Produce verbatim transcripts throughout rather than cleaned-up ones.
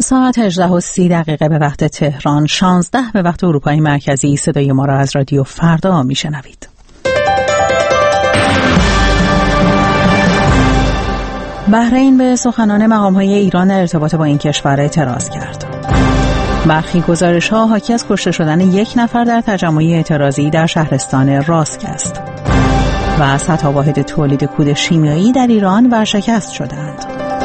ساعت هجده و سی دقیقه به وقت تهران، شانزده به وقت اروپای مرکزی. صدای ما را از رادیو فردا میشنوید. بحرین به سخنان مقام‌های ایران در ارتباط با این کشور اعتراض کرد. برخی گزارش‌ها حاکی از کشته شدن یک نفر در تجمع اعتراضی در شهرستان راسک است. و صدها واحد تولید کود شیمیایی در ایران ورشکست شدند.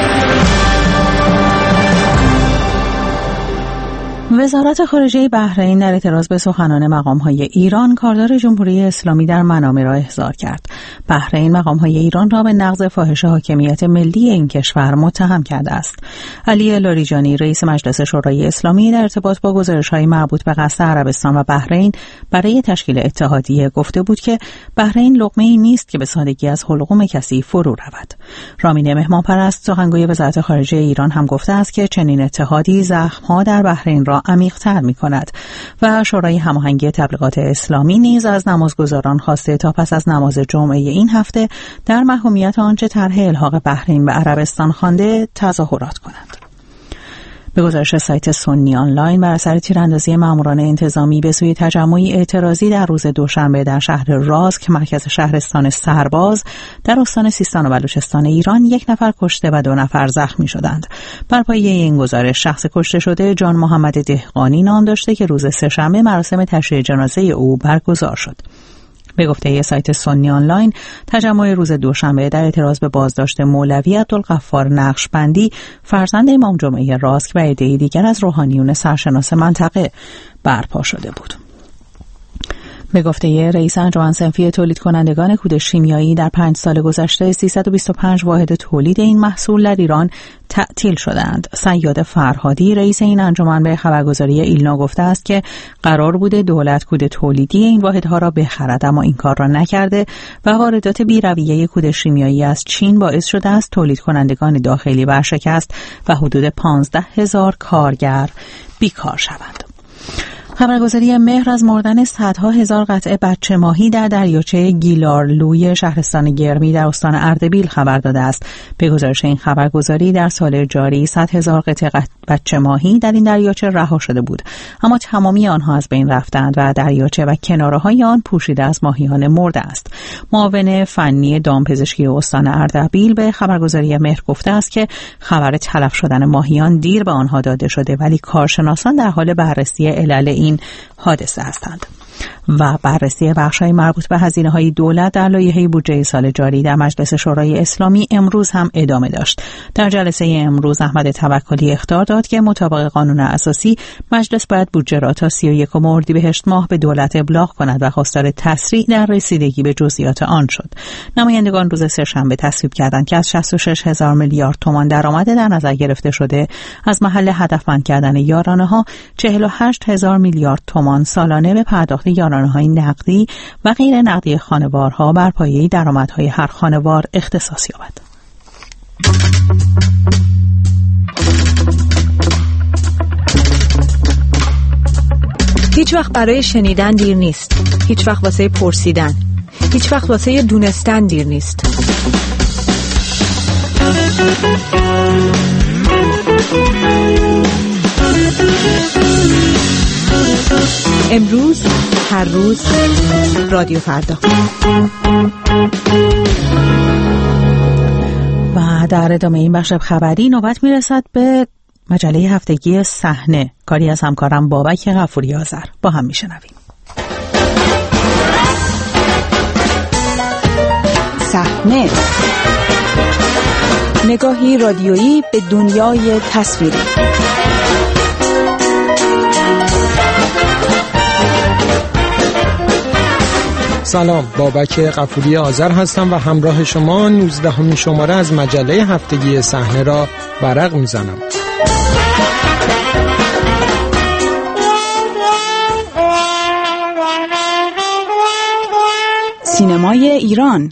وزارت خارجه بحرین در اعتراض به سخنان مقام‌های ایران کاردار جمهوری اسلامی در منامه را احضار کرد. بحرین مقام‌های ایران را به نقض فاحش حاکمیت ملی این کشور متهم کرده است. علی لاریجانی رئیس مجلس شورای اسلامی در ارتباط با گزارش‌های مربوط به قصد عربستان و بحرین برای تشکیل اتحادیه گفته بود که بحرین لقمه‌ای نیست که به سادگی از حلقوم کسی فرو رود. رامین مهمانپرست سخنگوی وزارت خارجه ایران هم گفته است که چنین اتحادی زخم‌ها در بحرین را عمیق‌تر می‌کند و شورای هماهنگی تبلیغات اسلامی نیز از نمازگزاران خواسته تا پس از نماز جمعه این هفته در محکومیت آنچه طرح الحاق بحرین به عربستان خوانده تظاهرات کنند. به گزارش سایت سنی آنلاین، بر اثر تیراندازی ماموران انتظامی به سوی تجمعی اعتراضی در روز دوشنبه در شهر راسک، مرکز شهرستان سرباز در استان سیستان و بلوچستان ایران، یک نفر کشته و دو نفر زخمی شدند. بر پایه این گزارش، شخص کشته شده جان محمد دهقانی نام داشته که روز سه‌شنبه مراسم تشییع جنازه او برگزار شد. به گفته سایت سنی آنلاین، تجمع روز دوشنبه در اعتراض به بازداشت مولوی عبدالغفار نقشبندی فرزند امام جمعه راسک و عده‌ای دیگر از روحانیون سرشناس منطقه برپا شده بود. به گفته رئیس انجمن صنفی تولید کنندگان کود شیمیایی، در پنج سال گذشته سیصد و بیست و پنج واحد تولید این محصول در ایران تعطیل شدند. سیاد فرهادی رئیس این انجمن به خبرگزاری ایلنا گفته است که قرار بوده دولت کود تولیدی این واحدها را بخرد، اما این کار را نکرده و واردات بی‌رویه کود شیمیایی از چین باعث شده است تولید کنندگان داخلی ورشکست و حدود پانزده هزار کارگر بیکار شوند. خبرگزاری مهر از مردن صدها هزار قطعه بچه ماهی در دریاچه گیلارلوی شهرستان گرمی در استان اردبیل خبر داده است. به گزارش این خبرگزاری، در سال جاری صد هزار قطعه بچه ماهی در این دریاچه رها شده بود، اما تمامی آنها از بین رفتند و دریاچه و کناره‌های آن پوشیده از ماهیان مرده است. معاون فنی دامپزشکی استان اردبیل به خبرگزاری مهر گفته است که خبر تلف شدن ماهیان دیر به آنها داده شده، ولی کارشناسان در حال بررسی علل این حادثه هستند. و بررسی بخش‌های مربوط به هزینه‌های دولت در لایحه بودجه سال جاری در مجلس شورای اسلامی امروز هم ادامه داشت. در جلسه امروز احمد توکلی اخطار داد که مطابق قانون اساسی مجلس باید بودجه را تا سی و یکم اردیبهشت ماه به دولت ابلاغ کند و خواستار تسریع در رسیدگی به جزئیات آن شد. نمایندگان روز سه‌شنبه تصویب کردند که از شصت و شش هزار میلیارد تومان درآمد در نظر گرفته شده از محل هدفمند کردن یارانه‌ها چهل و هشت هزار میلیارد تومان سالانه به پرداخت یارانه‌های نقدی و غیر نقدی خانوارها بر پایه درآمدهای هر خانوار اختصاص یابد. هیچ وقت برای شنیدن دیر نیست. هیچ وقت واسه پرسیدن. هیچ وقت واسه دونستن دیر نیست. امروز، هر روز، رادیو فردا. و در ادامه این بخش خبری نوبت میرسد به مجله هفتگی صحنه، کاری از همکارم بابک غفوری آذر. با هم میشنویم. صحنه، نگاهی رادیویی به دنیای تصویری. سلام، بابک غفوری آذر هستم و همراه شما نوزدهمین شماره از مجله هفتگی صحنه را ورق میزنم. سینمای ایران.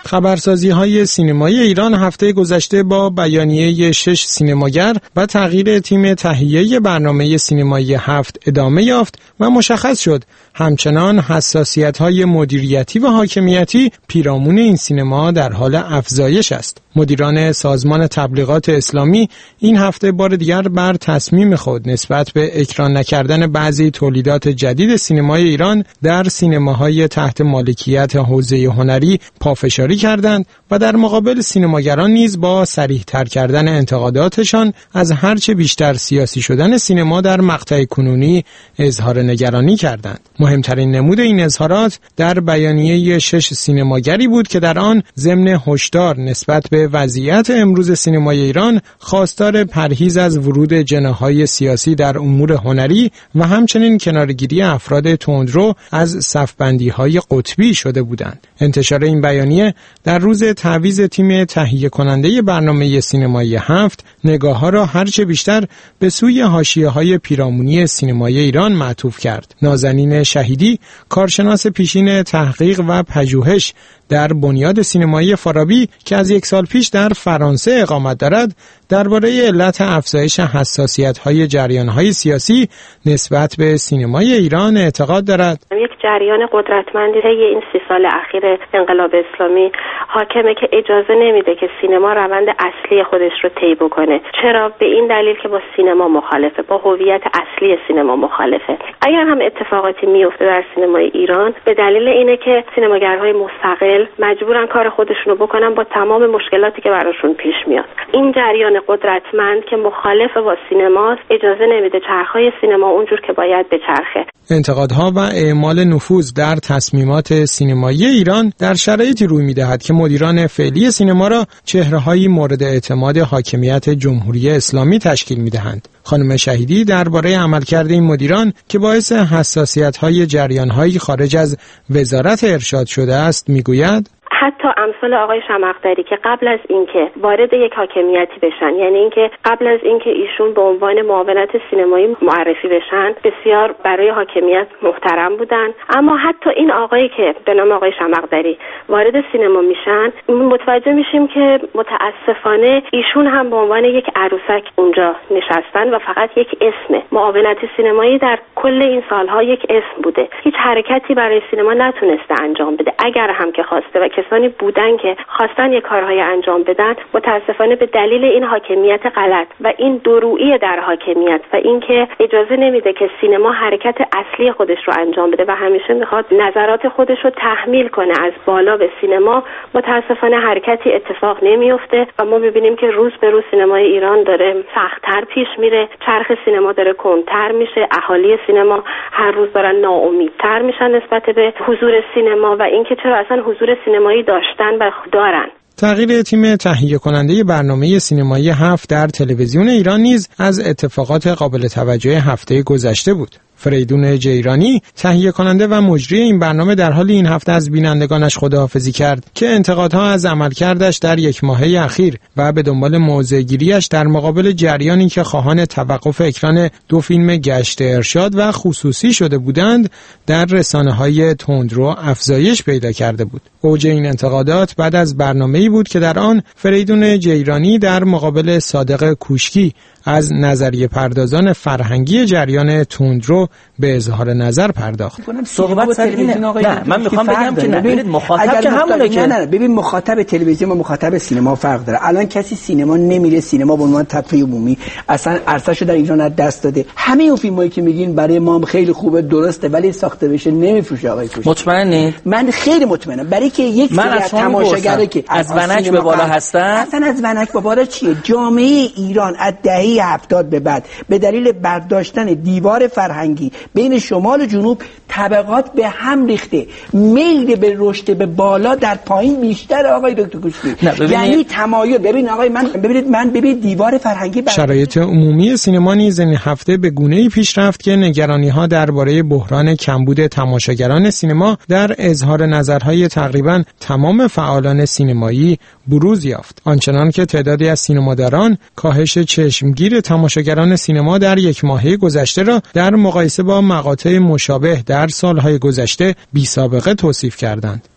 خبرسازی‌های سینمایی ایران هفته گذشته با بیانیه شش سینماگر و تغییر تیم تهیه برنامه سینمایی هفت ادامه یافت و مشخص شد همچنان حساسیت‌های مدیریتی و حاکمیتی پیرامون این سینما در حال افزایش است. مدیران سازمان تبلیغات اسلامی این هفته بار دیگر بر تصمیم خود نسبت به اکران نکردن بعضی تولیدات جدید سینمای ایران در سینماهای تحت مالکیت حوزه هنری پافشاری کردند و در مقابل سینماگران نیز با صریح‌تر کردن انتقاداتشان از هرچه بیشتر سیاسی شدن سینما در مقطع کنونی اظهار نگرانی کردند. مهمترین نمود این اظهارات در بیانیه شش سینماگری بود که در آن ضمن هشدار نسبت به وضعیت امروز سینمای ایران خواستار پرهیز از ورود جناح‌های سیاسی در امور هنری و همچنین کنارگیری افراد تندرو از صفبندی‌های قطبی شده بودند. انتشار این بیانیه در روز تعویض تیم تهیه کننده برنامه سینمایی هفت نگاه‌ها را هرچه بیشتر به سوی حاشیه‌های پیرامونی سینمای ایران معطوف کرد. نازنین شهیدی، کارشناس پیشین تحقیق و پژوهش در بنیاد سینمایی فارابی که از یک سال پیش در فرانسه اقامت دارد، درباره علت افزایش حساسیت‌های جریان‌های سیاسی نسبت به سینمای ایران اعتقاد دارد. یک جریان قدرتمندی طی این سی سال اخیر انقلاب اسلامی حاکمه که اجازه نمیده که سینما روند اصلی خودش رو طی بکنه. چرا؟ به این دلیل که با سینما مخالفه، با هویت اصلی سینما مخالفه. اگر هم اتفاقاتی میفته در سینمای ایران به دلیل اینه که سینماگرهای مستقل مجبورن کار خودشونو بکنن با تمام مشکلاتی که براشون پیش میاد. این جریان قدرتمند که مخالف با سینماست اجازه نمیده چرخهای سینما اونجور که باید بچرخه. انتقادها و اعمال نفوذ در تصمیمات سینمایی ایران در شرایطی روی می‌دهد که مدیران فعلی سینما را چهره‌هایی مورد اعتماد حاکمیت جمهوری اسلامی تشکیل می‌دهند. خانم شهیدی درباره عملکرد این مدیران که باعث حساسیت‌های جریان‌هایی خارج از وزارت ارشاد شده است می‌گوید: حتی امثال آقای شمقدری که قبل از اینکه وارد یک حاکمیتی بشن، یعنی اینکه قبل از اینکه ایشون به عنوان معاونت سینمایی معرفی بشن، بسیار برای حاکمیت محترم بودن. اما حتی این آقایی که به نام آقای شمقدری وارد سینما میشن، متوجه میشیم که متاسفانه ایشون هم به عنوان یک عروسک اونجا نشستن و فقط یک اسم معاونت سینمایی در کل این سالها یک اسم بوده. هیچ حرکتی برای سینما نتونسته انجام بده. اگر هم که خواسته و کسانی بودن که خواستن یک کارهای انجام بدن، متاسفانه به دلیل این حاکمیت غلط و این دورویی در حاکمیت و اینکه اجازه نمیده که سینما حرکت اصلی خودش رو انجام بده و همیشه میخواد نظرات خودش رو تحمیل کنه از بالا به سینما، متاسفانه حرکتی اتفاق نمیفته و ما میبینیم که روز به روز سینمای ایران داره سخت‌تر پیش میره، چرخ سینما داره کندتر میشه، اهالی سینما هر روز دارن ناامیدتر میشن نسبت به حضور سینما و اینکه چرا اصلا حضور سینمایی داشتن و دارن. تغییر تیم تهیه کننده برنامه سینمایی هفت در تلویزیون ایران نیز از اتفاقات قابل توجه هفته گذشته بود. فریدون جیرانی، تهیه کننده و مجری این برنامه، در حال این هفته از بینندگانش خداحافظی کرد که انتقادها از عملکردش در یک ماهه اخیر و به دنبال موضع‌گیری‌اش در مقابل جریانی که خواهان توقف اکران دو فیلم گشت ارشاد و خصوصی شده بودند، در رسانه‌های تندرو افزایش پیدا کرده بود. اوج این انتقادات بعد از برنامه‌ای بود که در آن فریدون جیرانی در مقابل صادق کوشکی از نظریه پردازان فرهنگی جریان تندرو به اظهار نظر پرداخت. صحبت سر اینه. نه، من میخوام بگم که ببینید مخاطب که همونه که نه نه ببین مخاطب تلویزیون و مخاطب سینما فرق داره. الان کسی سینما نمیره، سینما به عنوان تفریح عمومی اصلا عرصه‌شو در ایران از دست داده. همه اون فیلمایی که میگین برای ما خیلی خوبه، درسته، ولی ساخته بشه نمیفروشه. آقای کوشکی مطمئنید؟ من خیلی مطمئنم، برای که یک سری تماشاگری که از ونک به بالا هستن، اصلا از ونک به بالا چیه؟ جامعه ایران از دهه هفتاد به بعد به دلیل برداشتن دیوار فرهنگی بین شمال و جنوب طبقات به هم ریخته، میل به رشد به بالا در پایین بیشتر. آقای دکتر کوشکی یعنی تمایل. ببین آقای من ببینید من ببین دیوار فرهنگی بر... شرایط عمومی سینما نیز این هفته به گونه‌ای پیش رفت که نگرانی‌ها درباره بحران کمبود تماشاگران سینما در اظهار نظرهای تقریباً تمام فعالان سینمایی بروز یافت، آنچنان که تعدادی از سینماداران کاهش چشمگیر تماشاگران سینما در یک ماهه گذشته را در مقایسه با مقاطع مشابه در سالهای گذشته بی‌سابقه توصیف کردند.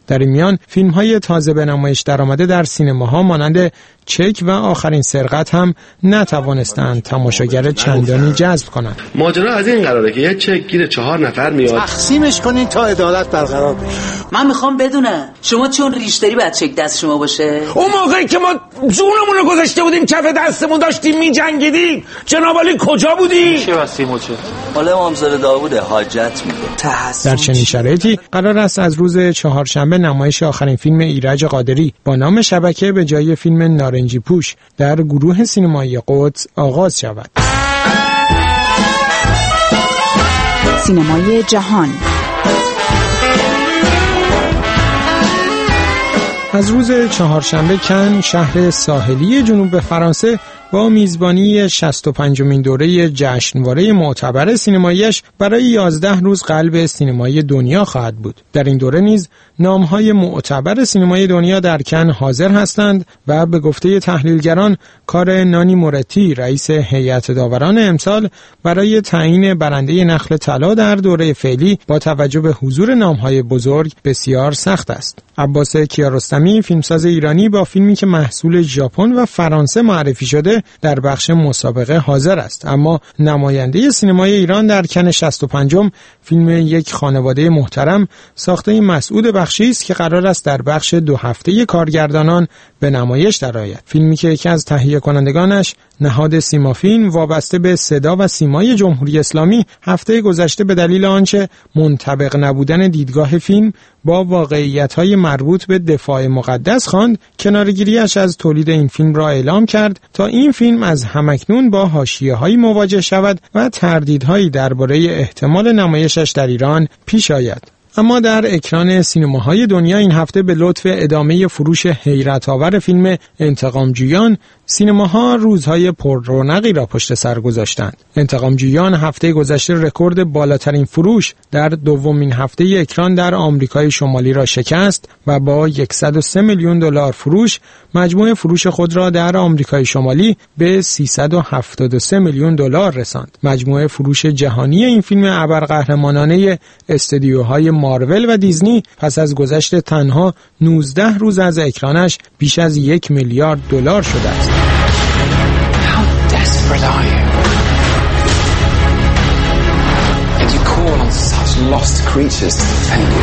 در این میان فیلم‌های تازه به نمایش درآمده در سینماها مانند چک و آخرین سرقت هم نتوانستند تماشاگر چندانی جذب کنند. ماجرا از این قراره که یه چک گیر چهار نفر میاد، تقسیمش کنین تا عدالت برقرار بشه. من میخوام بدونم شما چون ریش داری بعد چک دست شما باشه؟ اون موقعی که ما جونمون رو گذاشته بودیم کف دستمون داشتیم میجنگیدیم، جناب عالی کجا بودی؟ چه واسیمو چه؟ حالا امامزاده داوود حاجت میده. در چنین شرایطی قرار است از روز چهارشنبه نمایش آخرین فیلم ایرج قادری با نام شبکه به جای فیلم نارنجی پوش در گروه سینمایی قدس آغاز شود. سینمای جهان از روز چهارشنبه کن، شهر ساحلی جنوب فرانسه، با میزبانی شصت و پنجمین دوره جشنواره معتبر سینماییش برای یازده روز قلب سینمای دنیا خواهد بود. در این دوره نیز نام‌های معتبر سینمای دنیا در کن حاضر هستند و به گفته تحلیلگران کار نانی مورتی، رئیس هیئت داوران امسال، برای تعیین برنده نخل طلا در دوره فعلی با توجه به حضور نام‌های بزرگ بسیار سخت است. عباس کیارستمی، فیلمساز ایرانی، با فیلمی که محصول ژاپن و فرانسه معرفی شده در بخش مسابقه حاضر است، اما نماینده سینمای ایران در کن شصت و پنجم فیلم یک خانواده محترم ساخته مسعود بخشی است که قرار است در بخش دو هفته کارگردانان به نمایش درآید. فیلمی که یکی از تهیه کنندگانش، نهاد سیمافیلم وابسته به صدا و سیمای جمهوری اسلامی، هفته گذشته به دلیل آنچه منطبق نبودن دیدگاه فیلم با واقعیت‌های مربوط به دفاع مقدس خواند، کناره‌گیری‌اش از تولید این فیلم را اعلام کرد تا این فیلم از همکنون با حاشیه‌هایی مواجه شود و تردیدهایی درباره احتمال نمایشش در ایران پیش آید. اما در اکران سینماهای دنیا این هفته به لطف ادامه فروش حیرت‌آور فیلم انتقامجویان، سینماها روزهای پر رونقی را پشت سر گذاشتند. انتقامجویان هفته گذشته رکورد بالاترین فروش در دومین هفته اکران در آمریکای شمالی را شکست و با صد و سه میلیون دلار فروش مجموع فروش خود را در آمریکای شمالی به سیصد و هفتاد و سه میلیون دلار رساند. مجموع فروش جهانی این فیلم ابرقهرمانانه استدیوهای مارول و دیزنی پس از گذشت تنها نوزده روز از اکرانش بیش از یک میلیارد دلار شده است. How desperate are you? And you call on such lost creatures to defend you.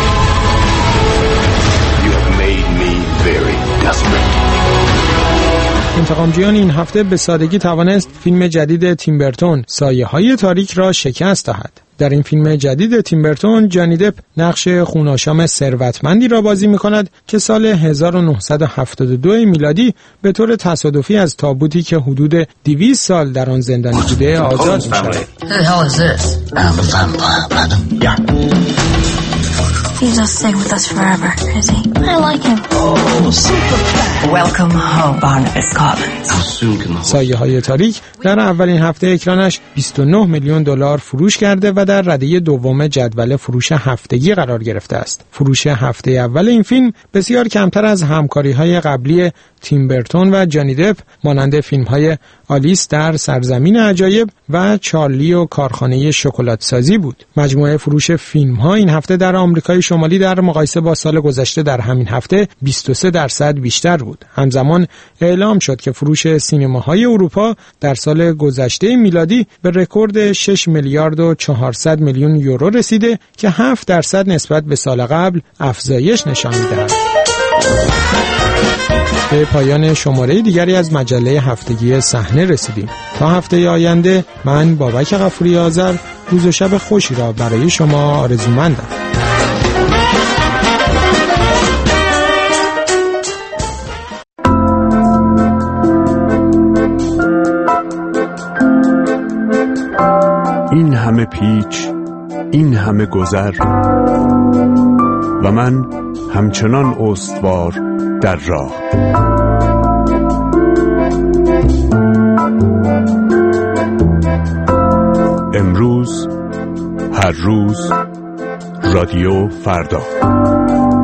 You have made me very desperate. انتقامجویان این هفته به سادگی توانست فیلم جدید تیم برتون سایه‌های تاریک را شکست دهد. در این فیلم جدید تیم برتون، جانی دپ نقش خوناشام ثروتمندی را بازی می‌کند که سال هزار و نهصد و هفتاد و دو میلادی به طور تصادفی از تابوتی که حدود دویست سال در آن زندانی بوده آزاد می‌شود. He's not staying with us forever, is he? I like him. Oh, super fan. Welcome home, Barnabas Collins. سایه های تاریک در اولین هفته اکرانش بیست و نه میلیون دلار فروش کرده و در رده دوم جدول فروش هفتگی قرار گرفته است. فروش هفته اول این فیلم بسیار کمتر از همکاری‌های قبلی تیم برتون و جانی دپ مانند فیلم‌های آلیس در سرزمین عجایب و چارلی و کارخانه شکلات سازی بود. مجموعه فروش فیلم‌ها این هفته در آمریکای شمالی در مقایسه با سال گذشته در همین هفته بیست و سه درصد بیشتر بود. همزمان اعلام شد که فروش سینماهای اروپا در سال گذشته میلادی به رکورد شش میلیارد و چهارصد میلیون یورو رسیده که هفت درصد نسبت به سال قبل افزایش نشان می‌دهد. به پایان شماره دیگری از مجله هفتگی صحنه رسیدیم. تا هفته آینده من بابک غفوری آذر روز و شب خوشی را برای شما آرزومندم. این همه پیچ، این همه گذر و من همچنان استوار در راه. امروز، هر روز، رادیو فردا.